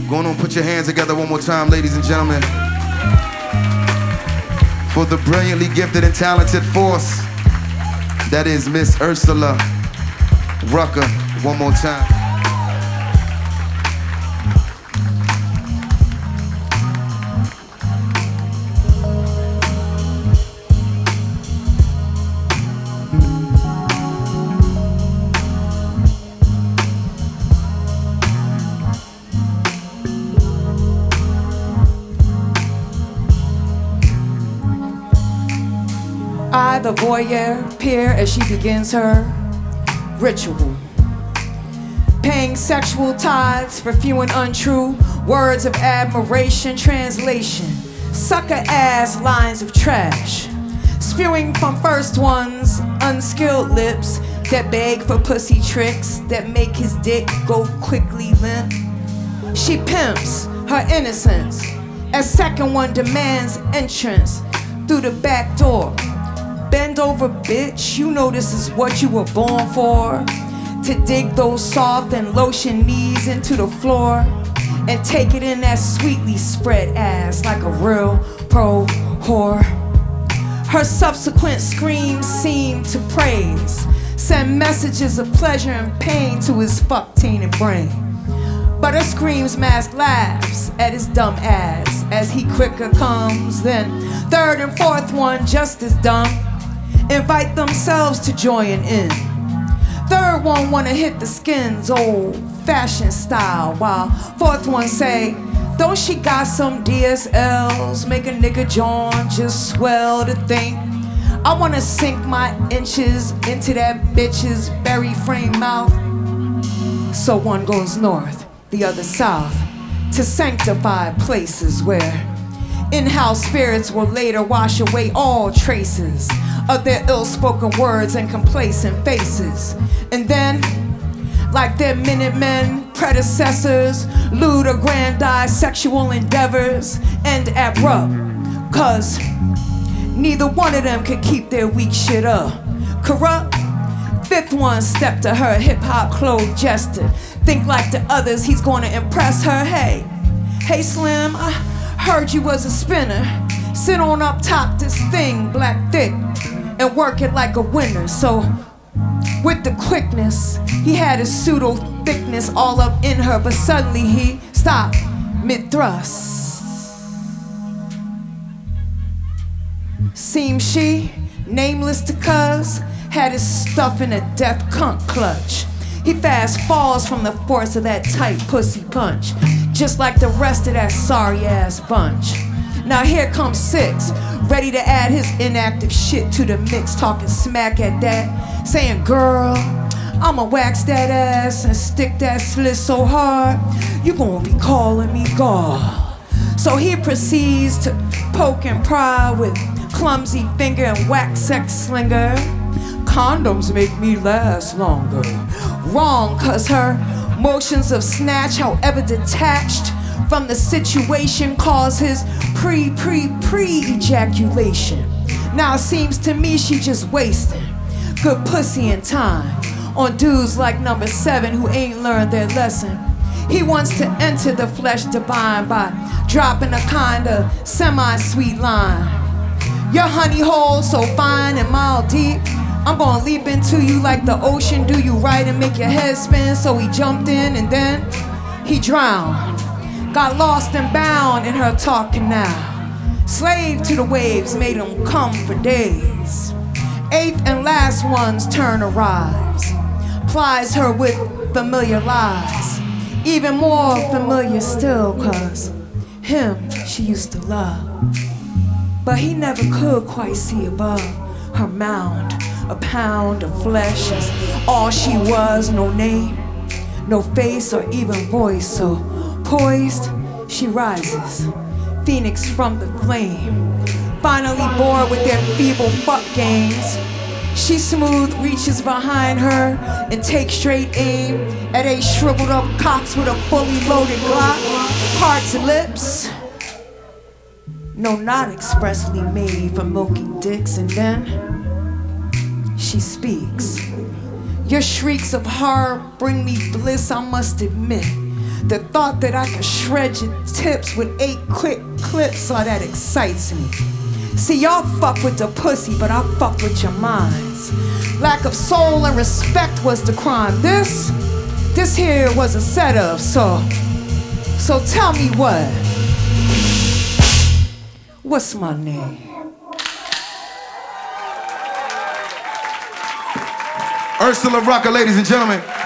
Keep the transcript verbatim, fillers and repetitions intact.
Going on, put your hands together one more time, ladies and gentlemen, for the brilliantly gifted and talented force that is Miss Ursula Rucker. One more time. I, the voyeur, peer as she begins her ritual, paying sexual tithes for few and untrue words of admiration. Translation: sucker ass lines of trash, spewing from first one's unskilled lips that beg for pussy tricks that make his dick go quickly limp. She pimps her innocence as second one demands entrance through the back door. Bend over, bitch, you know this is what you were born for. To dig those soft and lotion knees into the floor and take it in that sweetly spread ass like a real pro whore. Her subsequent screams seem to praise, send messages of pleasure and pain to his fuck-tainted brain. But her screams mask laughs at his dumb ass as he quicker comes. Then third and fourth one just as dumb invite themselves to join in. Third one wanna hit the skins old-fashioned style, while fourth one say, don't she got some D S Ls, make a nigga jawn just swell to think. I wanna sink my inches into that bitch's berry frame mouth. So one goes north, the other south, to sanctified places where in-house spirits will later wash away all traces of their ill-spoken words and complacent faces. And then, like their Minutemen predecessors, lewd or grandized sexual endeavors end abrupt, cause neither one of them could keep their weak shit up. Corrupt, fifth one stepped to her hip-hop clothed jester. Think like the others, he's gonna impress her. Hey, hey Slim, I heard you was a spinner. Sit on up top this thing, black thick, and work it like a winner. So, with the quickness, he had his pseudo thickness all up in her, but suddenly he stopped mid-thrust. Seems she, nameless to cuz, had his stuff in a death cunt clutch. He fast falls from the force of that tight pussy punch, just like the rest of that sorry ass bunch. Now here comes six, ready to add his inactive shit to the mix, talking smack at that, saying, girl, I'ma wax that ass and stick that slit so hard, you gonna be calling me God. So he proceeds to poke and pry with clumsy finger and wax sex slinger. Condoms make me last longer. Wrong, cause her motions of snatch, however detached from the situation, cause his pre-pre-pre-ejaculation. Now it seems to me she just wasting good pussy and time on dudes like number seven who ain't learned their lesson. He wants to enter the flesh divine by dropping a kinda semi-sweet line. Your honey hole so fine and mile deep, I'm gonna leap into you like the ocean, do you right and make your head spin. So he jumped in and then he drowned. Got lost and bound in her talk canal. Slave to the waves, made him come for days. Eighth and last one's turn arrives. Plies her with familiar lies. Even more familiar still, cause him she used to love. But he never could quite see above her mound. A pound of flesh is all she was, no name, no face or even voice. So poised, she rises, phoenix from the flame. Finally bored with their feeble fuck games, she smooth reaches behind her and takes straight aim at a shriveled up cocks with a fully loaded Glock. Parts lips, no, not expressly made for milking dicks. And then she speaks. Your shrieks of horror bring me bliss, I must admit. The thought that I can shred your tips with eight quick clips, all that excites me. See, y'all fuck with the pussy, but I fuck with your minds. Lack of soul and respect was the crime. This, this here was a setup, so, so tell me what? What's my name? Ursula Rucker, ladies and gentlemen.